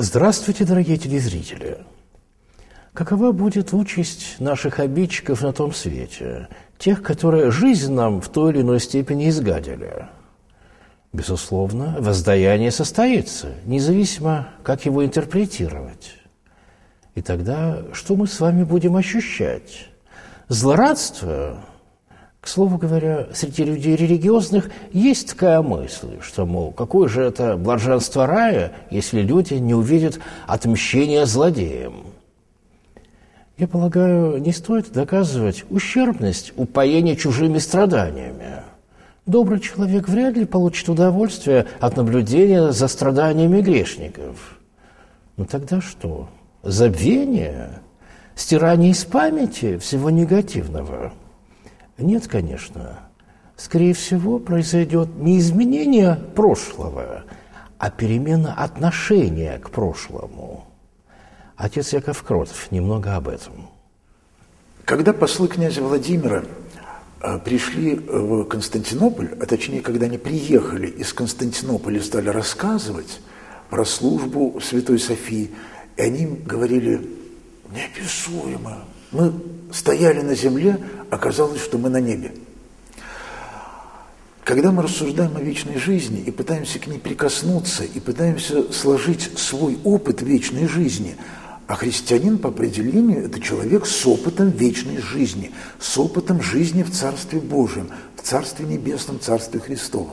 Здравствуйте, дорогие телезрители! Какова будет участь наших обидчиков на том свете, тех, которые жизнь нам в той или иной степени изгадили? Безусловно, воздаяние состоится, независимо, как его интерпретировать. И тогда что мы с вами будем ощущать? Злорадство? К слову говоря, среди людей религиозных есть такая мысль, что, мол, какое же это блаженство рая, если люди не увидят отмщения злодеям. Я полагаю, не стоит доказывать ущербность упоения чужими страданиями. Добрый человек вряд ли получит удовольствие от наблюдения за страданиями грешников. Но тогда что? Забвение? Стирание из памяти всего негативного? Нет, конечно. Скорее всего, произойдет не изменение прошлого, а перемена отношения к прошлому. Отец Яков Кротов немного об этом. Когда послы князя Владимира пришли в Константинополь, а точнее, когда они приехали из Константинополя и стали рассказывать про службу Святой Софии, и они им говорили: неописуемо. Мы стояли на земле, оказалось, что мы на небе. Когда мы рассуждаем о вечной жизни и пытаемся к ней прикоснуться, и пытаемся сложить свой опыт вечной жизни, а христианин по определению – это человек с опытом вечной жизни, с опытом жизни в Царстве Божьем, в Царстве Небесном, Царстве Христовом.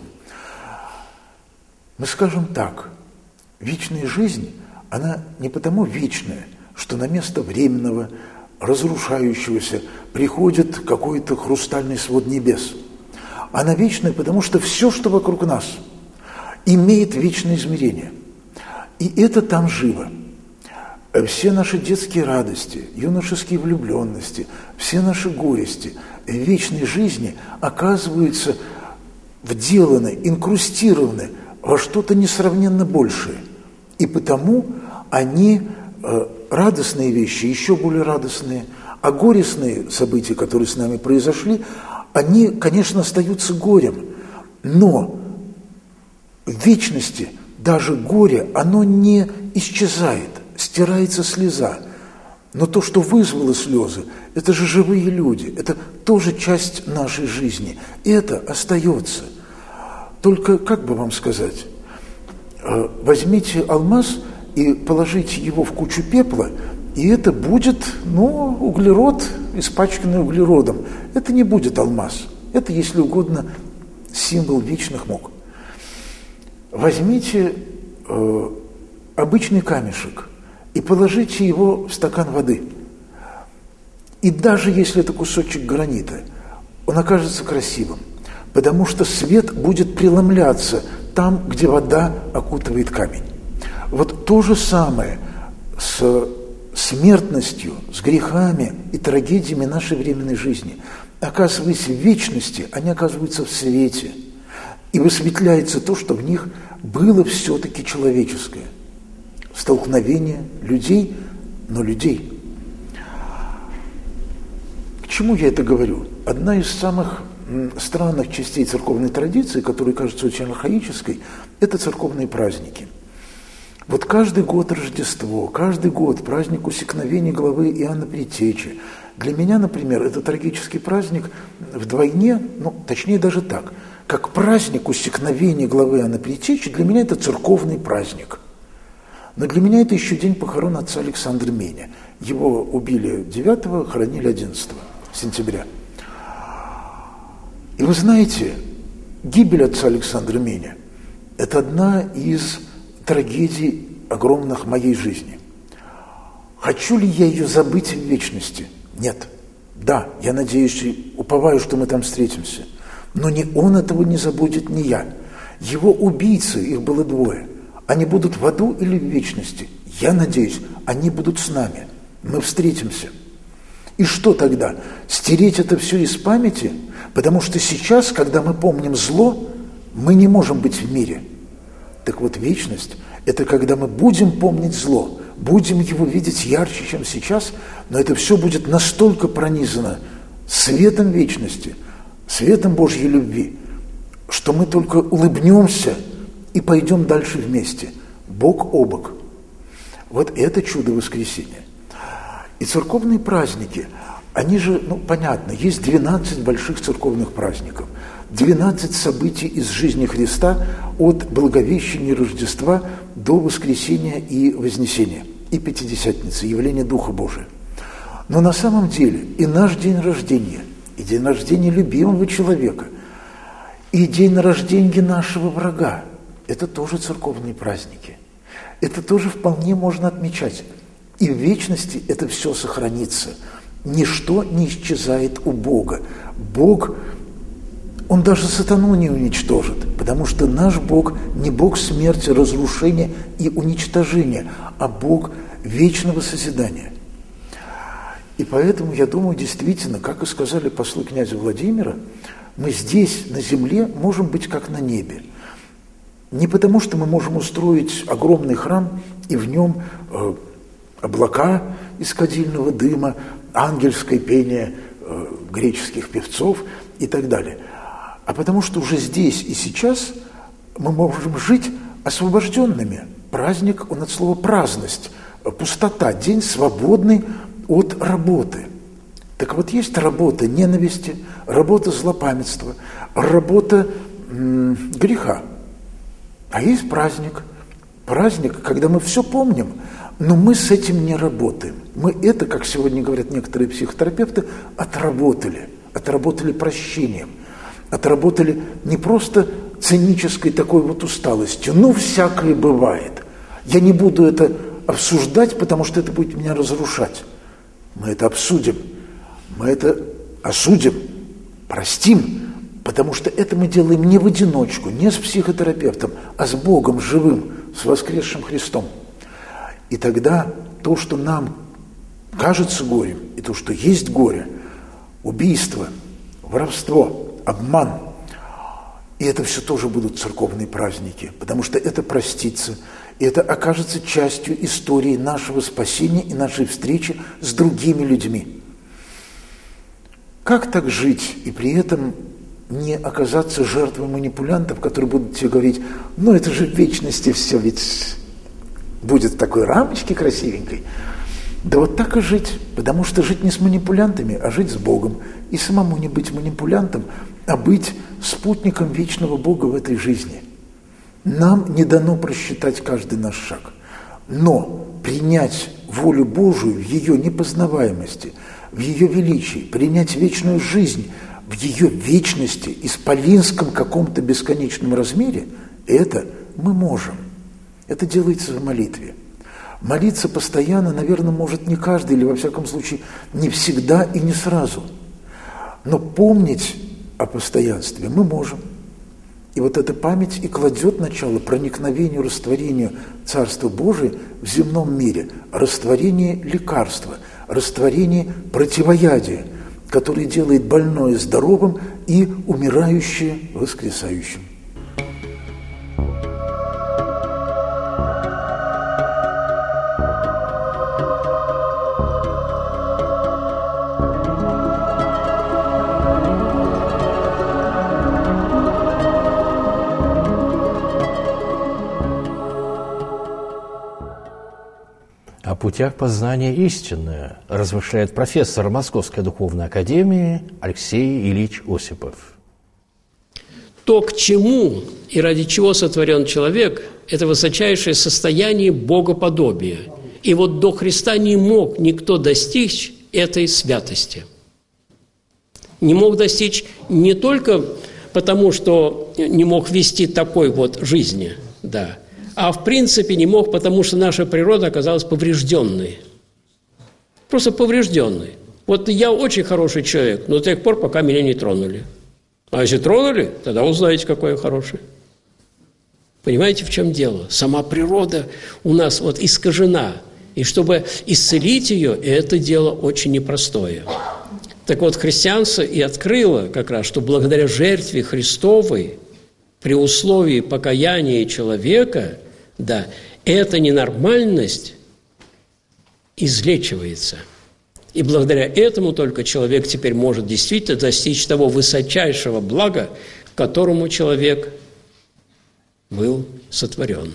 Мы скажем так: вечная жизнь, она не потому вечная, что на место временного, разрушающегося приходит какой-то хрустальный свод небес. Она вечная, потому что все, что вокруг нас, имеет вечное измерение. И это там живо. Все наши детские радости, юношеские влюбленности, все наши горести в вечной жизни оказываются вделаны, инкрустированы во что-то несравненно большее. И потому они, радостные вещи, еще более радостные, а горестные события, которые с нами произошли, они, конечно, остаются горем. Но в вечности даже горе, оно не исчезает. Стирается слеза. Но то, что вызвало слезы, это же живые люди, это тоже часть нашей жизни. И это остается. Только, как бы вам сказать, возьмите алмаз и положите его в кучу пепла, и это будет, углерод, испачканный углеродом. Это не будет алмаз. Это, если угодно, символ вечных мук. Возьмите обычный камешек и положите его в стакан воды. И даже если это кусочек гранита, он окажется красивым, потому что свет будет преломляться там, где вода окутывает камень. Вот то же самое с смертностью, с грехами и трагедиями нашей временной жизни. Оказываясь в вечности, они оказываются в свете. И высветляется то, что в них было все-таки человеческое. Столкновение людей, но людей. К чему я это говорю? Одна из самых странных частей церковной традиции, которая кажется очень архаической, это церковные праздники. Вот каждый год Рождество, каждый год праздник усекновения главы Иоанна Предтечи. Для меня, например, это трагический праздник вдвойне, точнее даже так, как праздник усекновения главы Иоанна Предтечи, для меня это церковный праздник. Но для меня это еще день похорон отца Александра Меня. Его убили 9-го, хоронили 11 сентября. И вы знаете, гибель отца Александра Меня – это одна из трагедий огромных моей жизни. Хочу ли я ее забыть в вечности? Нет. Да, я надеюсь и уповаю, что мы там встретимся. Но ни он этого не забудет, ни я. Его убийцы, их было 2. Они будут в аду или в вечности? Я надеюсь, они будут с нами. Мы встретимся. И что тогда? Стереть это все из памяти? Потому что сейчас, когда мы помним зло, мы не можем быть в мире. Так вот, вечность – это когда мы будем помнить зло, будем его видеть ярче, чем сейчас, но это все будет настолько пронизано светом вечности, светом Божьей любви, что мы только улыбнемся и пойдем дальше вместе, бок о бок. Вот это чудо воскресения. И церковные праздники, они же, понятно, есть 12 больших церковных праздников, 12 событий из жизни Христа от Благовещения Рождества до Воскресения и Вознесения, и Пятидесятницы, явления Духа Божия. Но на самом деле и наш день рождения, и день рождения любимого человека, и день рождения нашего врага – это тоже церковные праздники. Это тоже вполне можно отмечать. И в вечности это все сохранится. Ничто не исчезает у Бога. Бог, Он даже сатану не уничтожит, потому что наш Бог не Бог смерти, разрушения и уничтожения, а Бог вечного созидания. И поэтому, я думаю, действительно, как и сказали послы князя Владимира, мы здесь, на земле, можем быть как на небе. Не потому, что мы можем устроить огромный храм, и в нем облака из кадильного дыма, ангельское пение греческих певцов и так далее, а потому что уже здесь и сейчас мы можем жить освобожденными. Праздник, он от слова праздность, пустота, день свободный от работы. Так вот, есть работа ненависти, работа злопамятства, работа греха. А есть праздник, когда мы все помним, но мы с этим не работаем. Мы это, как сегодня говорят некоторые психотерапевты, отработали прощением, отработали не просто цинической такой вот усталостью, всякое бывает. Я не буду это обсуждать, потому что это будет меня разрушать. Мы это обсудим, мы это осудим, простим, потому что это мы делаем не в одиночку, не с психотерапевтом, а с Богом живым, с воскресшим Христом. И тогда то, что нам кажется горем, и то, что есть горе, убийство, воровство, обман, и это все тоже будут церковные праздники, потому что это простится, и это окажется частью истории нашего спасения и нашей встречи с другими людьми. Как так жить и при этом не оказаться жертвой манипулянтов, которые будут тебе говорить, это же в вечности все ведь будет в такой рамочке красивенькой. Да вот так и жить, потому что жить не с манипулянтами, а жить с Богом. И самому не быть манипулянтом, а быть спутником вечного Бога в этой жизни. Нам не дано просчитать каждый наш шаг, но принять волю Божию в ее непознаваемости, в ее величии, принять вечную жизнь в ее вечности, исполинском каком-то бесконечном размере, это мы можем. Это делается в молитве. Молиться постоянно, наверное, может не каждый, или, во всяком случае, не всегда и не сразу. Но помнить о постоянстве мы можем. И вот эта память и кладет начало проникновению, растворению Царства Божия в земном мире, растворение лекарства, растворение противоядия, которое делает больное здоровым и умирающее воскресающим. О путях познания истины размышляет профессор Московской духовной академии Алексей Ильич Осипов. То, к чему и ради чего сотворен человек, это высочайшее состояние богоподобия. И вот до Христа не мог никто достичь этой святости. Не мог достичь не только потому, что не мог вести такой вот жизни, да, а в принципе не мог, потому что наша природа оказалась поврежденной. Просто поврежденной. Вот я очень хороший человек, но до тех пор, пока меня не тронули. А если тронули, тогда узнаете, какой я хороший. Понимаете, в чем дело? Сама природа у нас вот искажена. И чтобы исцелить ее, это дело очень непростое. Так вот, христианство и открыло как раз, что благодаря жертве Христовой, при условии покаяния человека, да, эта ненормальность излечивается. И благодаря этому только человек теперь может действительно достичь того высочайшего блага, к которому человек был сотворен.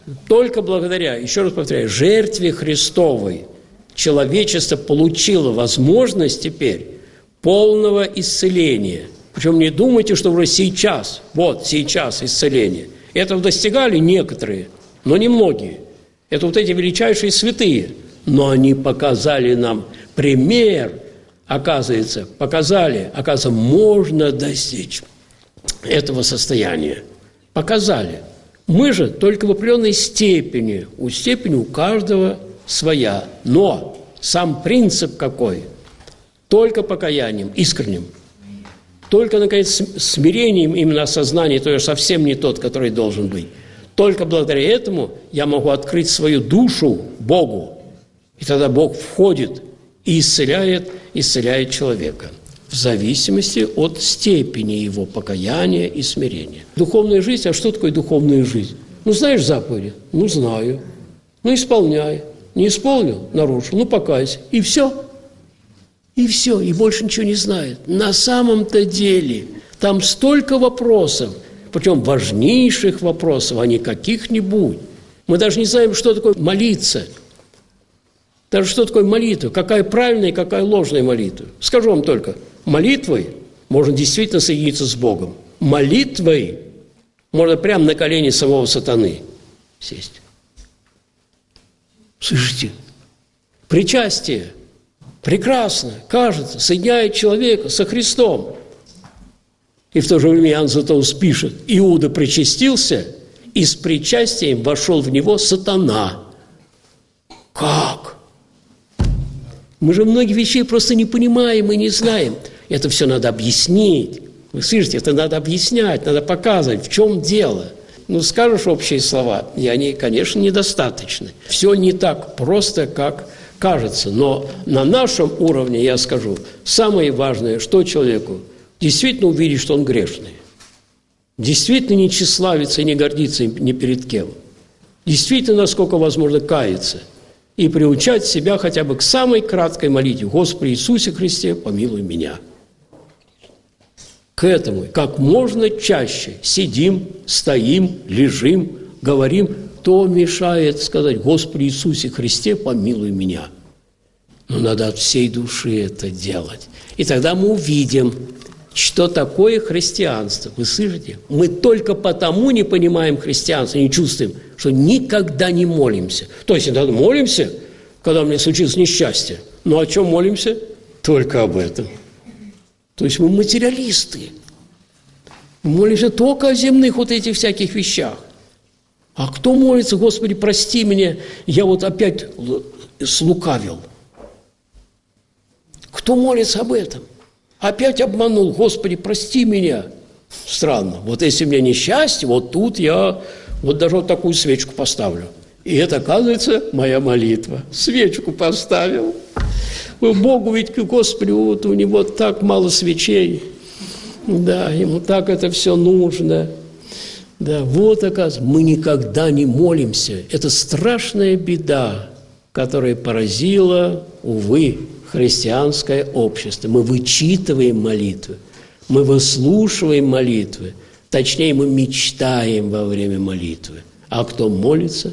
Только благодаря, еще раз повторяю, жертве Христовой человечество получило возможность теперь полного исцеления. Причем не думайте, что уже сейчас, вот сейчас исцеление. Этого достигали некоторые, но не многие. Это вот эти величайшие святые. Но они показали нам пример, оказывается, можно достичь этого состояния. Показали. Мы же только в определенной степени у каждого своя. Но сам принцип какой? Только покаянием, искренним. Только, наконец, смирением именно осознания, то есть совсем не тот, который должен быть. Только благодаря этому я могу открыть свою душу Богу. И тогда Бог входит и исцеляет человека. В зависимости от степени его покаяния и смирения. Духовная жизнь, а что такое духовная жизнь? Знаешь заповеди? Знаю. Исполняй. Не исполнил? Нарушил. Покайся. И все. И все. И больше ничего не знает. На самом-то деле там столько вопросов, причем важнейших вопросов, а не каких-нибудь. Мы даже не знаем, что такое молиться. Даже что такое молитва, какая правильная и какая ложная молитва. Скажу вам только, молитвой можно действительно соединиться с Богом. Молитвой можно прямо на колени самого сатаны сесть. Слышите? Причастие прекрасно, кажется, соединяет человека со Христом. И в то же время Иоанн Златоуст пишет, Иуда причастился, и с причастием вошел в него сатана. Как? Мы же многие вещей просто не понимаем и не знаем. Это все надо объяснить. Вы слышите, это надо объяснять, надо показывать, в чем дело. Скажешь общие слова, и они, конечно, недостаточны. Все не так просто, как кажется. Но на нашем уровне, я скажу, самое важное, что человеку действительно увидеть, что он грешный. Действительно не тщеславиться и не гордиться ни перед кем. Действительно, насколько возможно, каяться. И приучать себя хотя бы к самой краткой молитве. Господи Иисусе Христе, помилуй меня. К этому как можно чаще сидим, стоим, лежим, говорим. Кто мешает сказать, Господи Иисусе Христе, помилуй меня? Надо от всей души это делать. И тогда мы увидим, что такое христианство. Вы слышите? Мы только потому не понимаем христианство, не чувствуем, что никогда не молимся. То есть иногда молимся, когда мне случилось несчастье. Но о чем молимся? Только об этом. То есть мы материалисты. Мы молимся только о земных вот этих всяких вещах. А кто молится, Господи, прости меня, я опять слукавил. Кто молится об этом? Опять обманул, Господи, прости меня. Странно. Если у меня несчастье, тут я даже такую свечку поставлю. И это, оказывается, моя молитва. Свечку поставил. Богу ведь, Господи, у него так мало свечей. Да, ему так это все нужно. Да, оказывается, мы никогда не молимся. Это страшная беда, которая поразила, увы, христианское общество. Мы вычитываем молитвы, мы выслушиваем молитвы, точнее, мы мечтаем во время молитвы. А кто молится?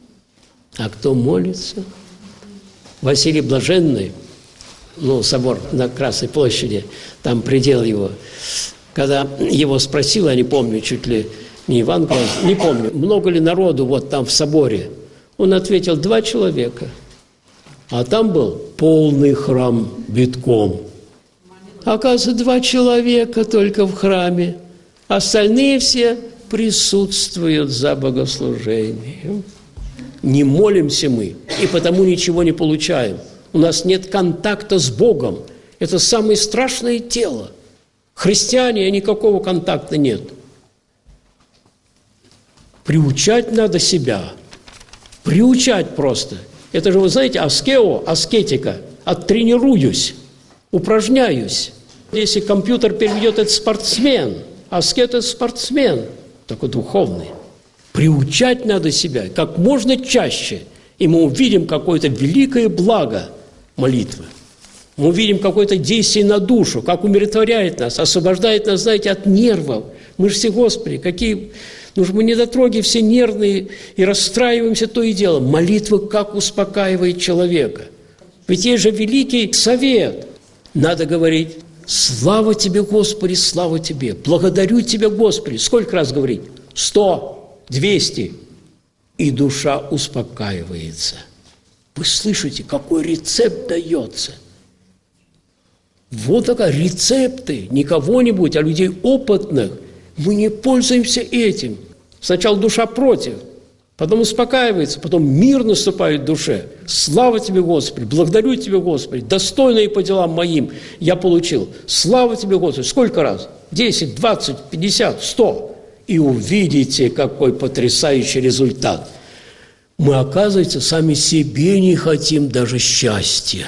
Василий Блаженный, собор на Красной площади, там предел его, когда его спросил, я не помню, чуть ли не Иван Павлович, не помню, много ли народу там в соборе, он ответил, 2 человека. А там был полный храм битком. Оказывается, 2 человека только в храме. Остальные все присутствуют за богослужением. Не молимся мы, и потому ничего не получаем. У нас нет контакта с Богом. Это самое страшное тело. Христиане, никакого контакта нет. Приучать надо себя. Приучать просто. Это же, вы знаете, аскетика, оттренируюсь, упражняюсь. Если компьютер переведет, это спортсмен, аскет – это спортсмен, такой духовный. Приучать надо себя как можно чаще, и мы увидим какое-то великое благо молитвы. Мы увидим какое-то действие на душу, как умиротворяет нас, освобождает нас, знаете, от нервов. Мы же все, Господи, какие Ну же мы недотроги все нервные и расстраиваемся то и дело. Молитва как успокаивает человека. Ведь есть же великий совет. Надо говорить: слава Тебе, Господи, слава Тебе. Благодарю Тебя, Господи. Сколько раз говорить? 100, 200. И душа успокаивается. Вы слышите, какой рецепт дается? Вот такая рецепты, не кого-нибудь, а людей опытных. Мы не пользуемся этим. Сначала душа против, потом успокаивается, потом мир наступает в душе. Слава Тебе, Господи, благодарю Тебя, Господи, достойные по делам моим я получил. Слава Тебе, Господи. Сколько раз? 10, 20, 50, 100. И увидите, какой потрясающий результат. Мы, оказывается, сами себе не хотим даже счастья.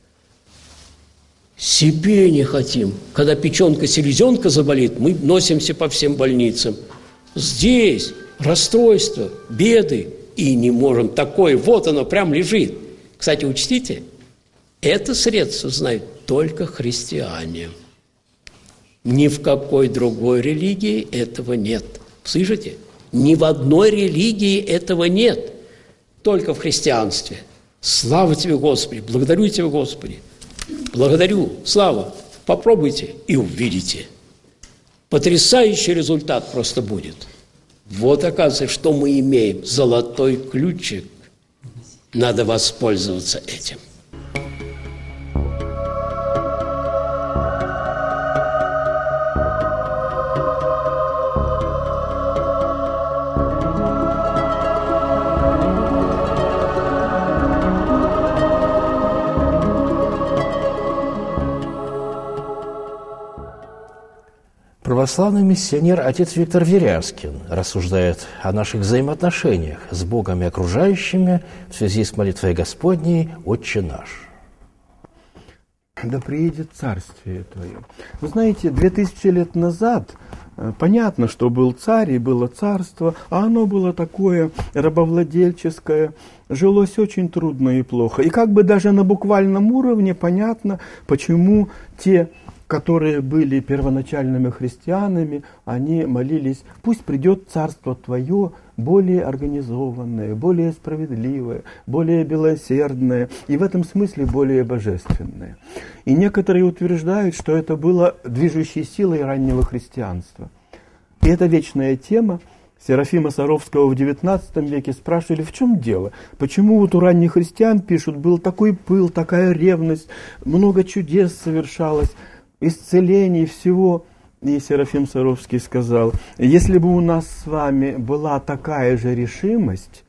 Себе не хотим. Когда печенка-селезенка заболит, мы носимся по всем больницам. Здесь расстройство, беды, и не можем. Такое, вот оно прям лежит. Кстати, учтите, это средство знают только христиане. Ни в какой другой религии этого нет. Слышите? Ни в одной религии этого нет. Только в христианстве. Слава Тебе, Господи, благодарю Тебя, Господи. Благодарю, слава. Попробуйте и увидите. Потрясающий результат просто будет. Вот, оказывается, что мы имеем. Золотой ключик. Надо воспользоваться этим. Православный миссионер отец Виктор Верязкин рассуждает о наших взаимоотношениях с Богом и окружающими в связи с молитвой Господней «Отче наш». Да приедет царствие Твое. Вы знаете, 2000 лет назад понятно, что был царь и было царство, а оно было такое рабовладельческое, жилось очень трудно и плохо. И как бы даже на буквальном уровне понятно, почему те, которые были первоначальными христианами, они молились: пусть придет царство Твое, более организованное, более справедливое, более милосердное и в этом смысле более божественное. И некоторые утверждают, что это было движущей силой раннего христианства. И это вечная тема. Серафима Саровского в XIX веке спрашивали, в чем дело? Почему вот у ранних христиан, пишут, был такой пыл, такая ревность, много чудес совершалось, исцелений, всего. И Серафим Саровский сказал: если бы у нас с вами была такая же решимость,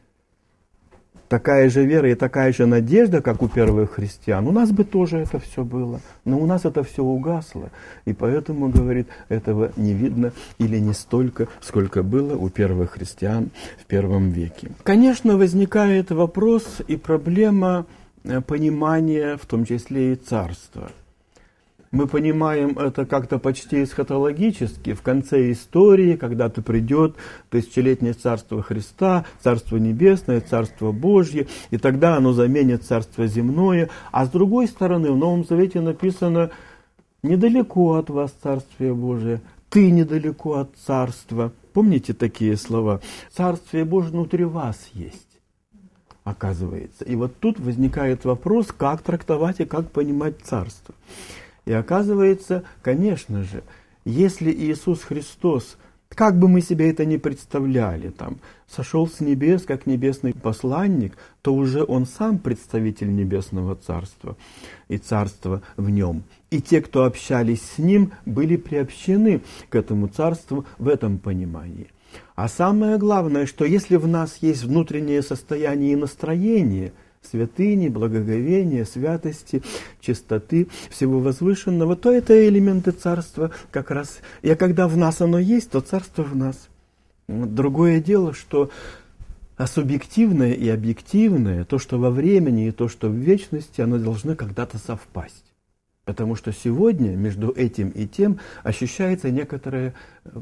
такая же вера и такая же надежда, как у первых христиан, у нас бы тоже это все было. Но у нас это все угасло. И поэтому, говорит, этого не видно или не столько, сколько было у первых христиан в первом веке. Конечно, возникает вопрос и проблема понимания, в том числе и царства. Мы понимаем это как-то почти эсхатологически. В конце истории, когда-то придет тысячелетнее царство Христа, царство небесное, царство Божье, и тогда оно заменит царство земное. А с другой стороны, в Новом Завете написано: недалеко от вас царствие Божие, ты недалеко от царства. Помните такие слова? Царствие Божие внутри вас есть, оказывается. И вот тут возникает вопрос, как трактовать и как понимать царство. И оказывается, конечно же, если Иисус Христос, как бы мы себе это ни представляли, там, сошел с небес как небесный посланник, то уже Он сам представитель небесного царства и царства в Нем. И те, кто общались с Ним, были приобщены к этому царству в этом понимании. А самое главное, что если в нас есть внутреннее состояние и настроение святыни, благоговения, святости, чистоты, всего возвышенного, то это элементы царства как раз. И когда в нас оно есть, то царство в нас. Другое дело, что субъективное и объективное, то, что во времени и то, что в вечности, оно должны когда-то совпасть. Потому что сегодня между этим и тем ощущается некоторое,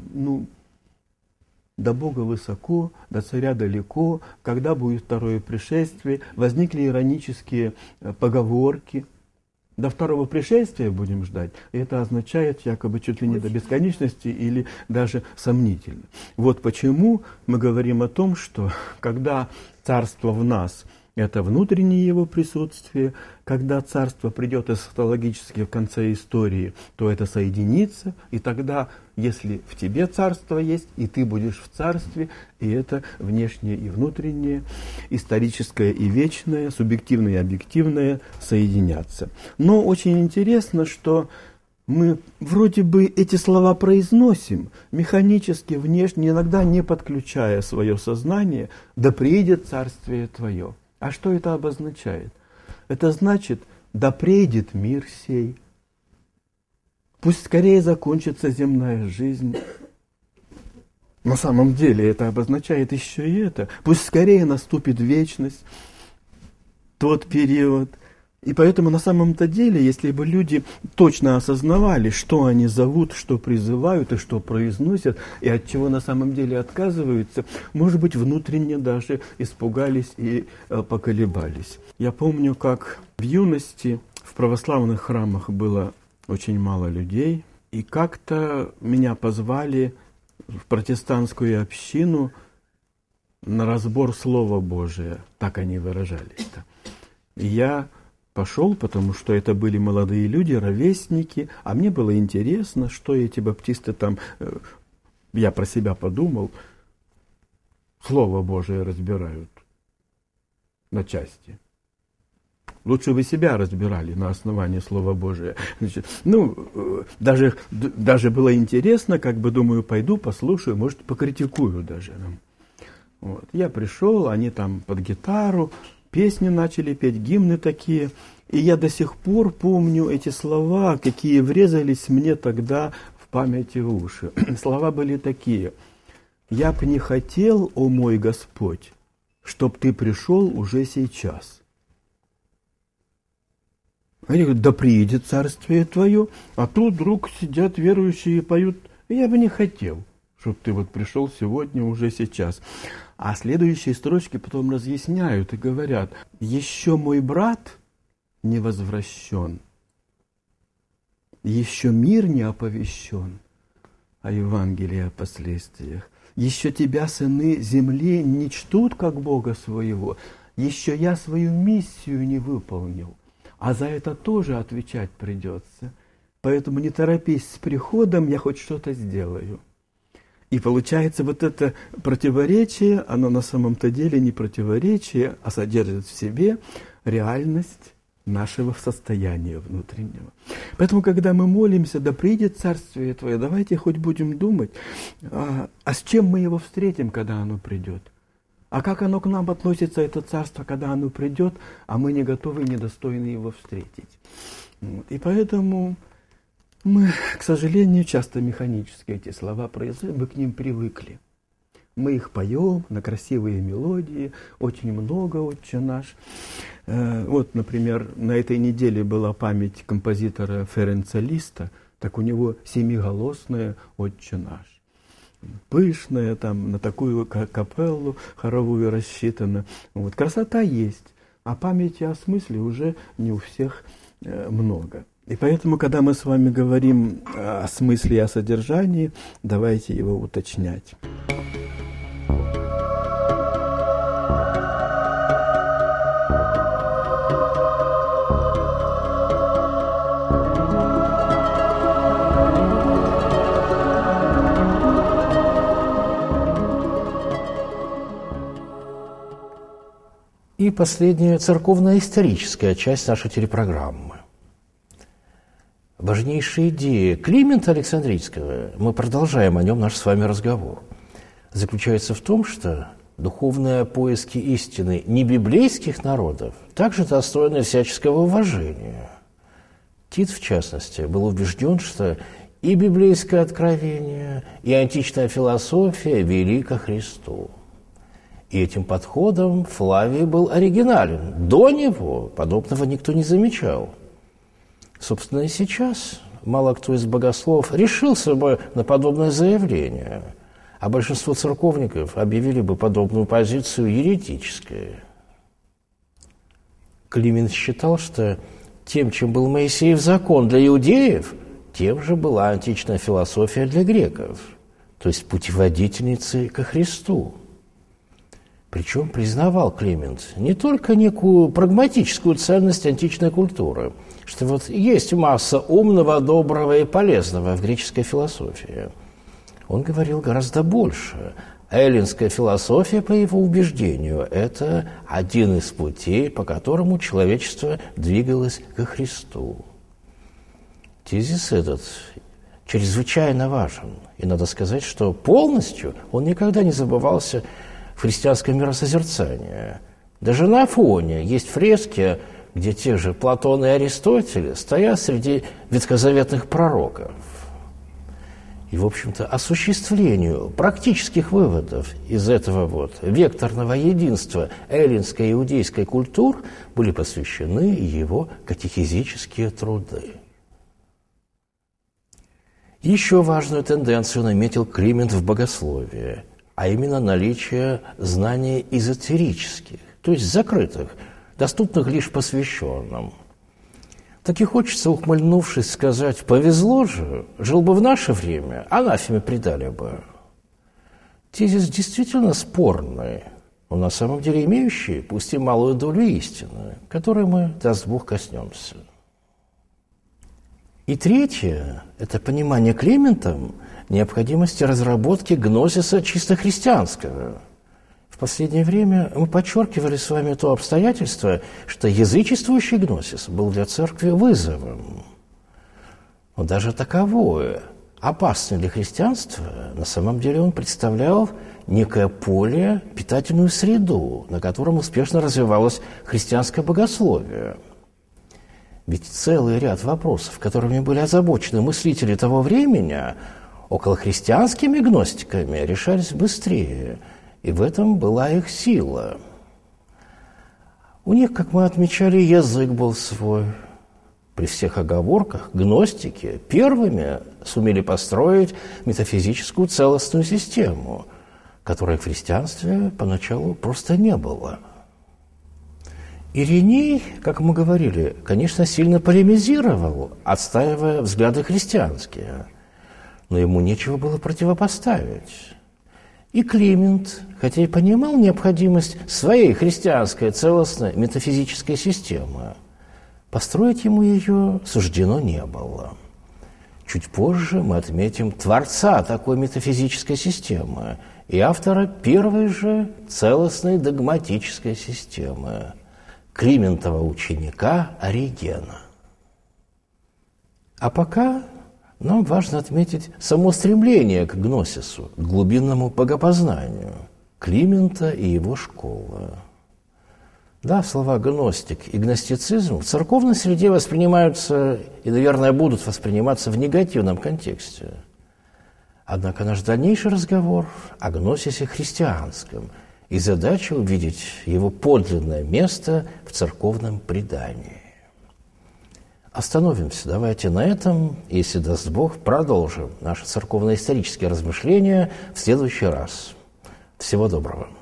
до Бога высоко, до царя далеко, когда будет второе пришествие. Возникли иронические поговорки. До второго пришествия будем ждать. И это означает якобы чуть ли не до бесконечности или даже сомнительно. Вот почему мы говорим о том, что когда царство в нас – это внутреннее его присутствие, когда царство придет эсхатологически в конце истории, то это соединится, и тогда, если в тебе царство есть, и ты будешь в царстве, и это внешнее и внутреннее, историческое и вечное, субъективное и объективное соединятся. Но очень интересно, что мы вроде бы эти слова произносим механически, внешне, иногда не подключая свое сознание, да приидет царствие твое. А что это обозначает? Это значит, да придет мир сей, пусть скорее закончится земная жизнь. На самом деле это обозначает еще и это. Пусть скорее наступит вечность, тот период. И поэтому на самом-то деле, если бы люди точно осознавали, что они зовут, что призывают и что произносят, и от чего на самом деле отказываются, может быть, внутренне даже испугались и поколебались. Я помню, как в юности в православных храмах было очень мало людей, и как-то меня позвали в протестантскую общину на разбор Слова Божия, так они выражались-то. И я пошел, потому что это были молодые люди, ровесники, а мне было интересно, что эти баптисты там, я про себя подумал, Слово Божие разбирают на части. Лучше вы себя разбирали на основании Слова Божия. Значит, даже было интересно, как бы думаю, пойду, послушаю, может, покритикую даже. Вот. Я пришел, они там под гитару, песни начали петь, гимны такие. И я до сих пор помню эти слова, какие врезались мне тогда в памяти в уши. Слова были такие: «Я б не хотел, о мой Господь, чтоб ты пришел уже сейчас». Они говорят: да приидет царствие твое. А тут вдруг сидят верующие и поют: я бы не хотел, чтобы ты вот пришел сегодня, уже сейчас. А следующие строчки потом разъясняют и говорят: еще мой брат не возвращен, еще мир не оповещен о Евангелии, о последствиях, еще тебя, сыны земли, не чтут, как Бога своего, еще я свою миссию не выполнил, а за это тоже отвечать придется. Поэтому не торопись с приходом, я хоть что-то сделаю. И получается, вот это противоречие, оно на самом-то деле не противоречие, а содержит в себе реальность нашего состояния внутреннего. Поэтому, когда мы молимся, да придет царствие твое, давайте хоть будем думать, а с чем мы его встретим, когда оно придет? А как оно к нам относится, это царство, когда оно придет, а мы не готовы, недостойны его встретить? Вот. И поэтому мы, к сожалению, часто механически эти слова произносим, мы к ним привыкли. Мы их поем на красивые мелодии, очень много «Отче наш». Вот, например, на этой неделе была память композитора Ференца Листа, так у него семиголосное «Отче наш». Пышная, там, на такую капеллу хоровую рассчитана. Вот, красота есть, а памяти о смысле уже не у всех много. И поэтому, когда мы с вами говорим о смысле и о содержании, давайте его уточнять. И последняя церковно-историческая часть нашей телепрограммы. Важнейшая идея Климента Александрийского, мы продолжаем о нем наш с вами разговор, заключается в том, что духовные поиски истины небиблейских народов также достойны всяческого уважения. Тит, в частности, был убежден, что и библейское откровение, и античная философия вели ко Христу. И этим подходом Флавий был оригинален. До него подобного никто не замечал. Собственно, и сейчас мало кто из богословов решился бы на подобное заявление, а большинство церковников объявили бы подобную позицию еретической. Климент считал, что тем, чем был Моисеев закон для иудеев, тем же была античная философия для греков, то есть путеводительницей ко Христу. Причем признавал Климент не только некую прагматическую ценность античной культуры, что вот есть масса умного, доброго и полезного в греческой философии. Он говорил гораздо больше. Эллинская философия, по его убеждению, это один из путей, по которому человечество двигалось ко Христу. Тезис этот чрезвычайно важен. И надо сказать, что полностью он никогда не забывался в христианском миросозерцании. Даже на Афоне есть фрески, где те же Платон и Аристотель стоят среди ветхозаветных пророков. И, в общем-то, осуществлению практических выводов из этого вот векторного единства эллинской и иудейской культур были посвящены его катехизические труды. Еще важную тенденцию наметил Климент в богословии, а именно наличие знаний эзотерических, то есть закрытых, доступных лишь посвященным. Так и хочется, ухмыльнувшись, сказать: повезло же, жил бы в наше время, анафеме предали бы. Тезис действительно спорный, но на самом деле имеющий, пусть и малую долю истины, которой мы, даст Бог, коснемся. И третье – это понимание Климентом необходимости разработки гносиса чисто христианского. В последнее время мы подчеркивали с вами то обстоятельство, что язычествующий гносис был для церкви вызовом. Но даже таковое, опасное для христианства, на самом деле он представлял некое поле, питательную среду, на котором успешно развивалось христианское богословие. Ведь целый ряд вопросов, которыми были озабочены мыслители того времени, околохристианскими гностиками решались быстрее, и в этом была их сила. У них, как мы отмечали, язык был свой. При всех оговорках гностики первыми сумели построить метафизическую целостную систему, которой в христианстве поначалу просто не было. Ириней, как мы говорили, конечно, сильно полемизировал, отстаивая взгляды христианские, но ему нечего было противопоставить. И Климент, хотя и понимал необходимость своей христианской целостной метафизической системы, построить ему ее суждено не было. Чуть позже мы отметим творца такой метафизической системы и автора первой же целостной догматической системы – Климентова ученика Оригена. А пока нам важно отметить само стремление к гносису, к глубинному богопознанию Климента и его школы. Да, слова «гностик» и «гностицизм» в церковной среде воспринимаются и, наверное, будут восприниматься в негативном контексте. Однако наш дальнейший разговор о гносисе христианском и задача увидеть его подлинное место в церковном предании. Остановимся, давайте на этом, если даст Бог, продолжим наши церковно-исторические размышления в следующий раз. Всего доброго.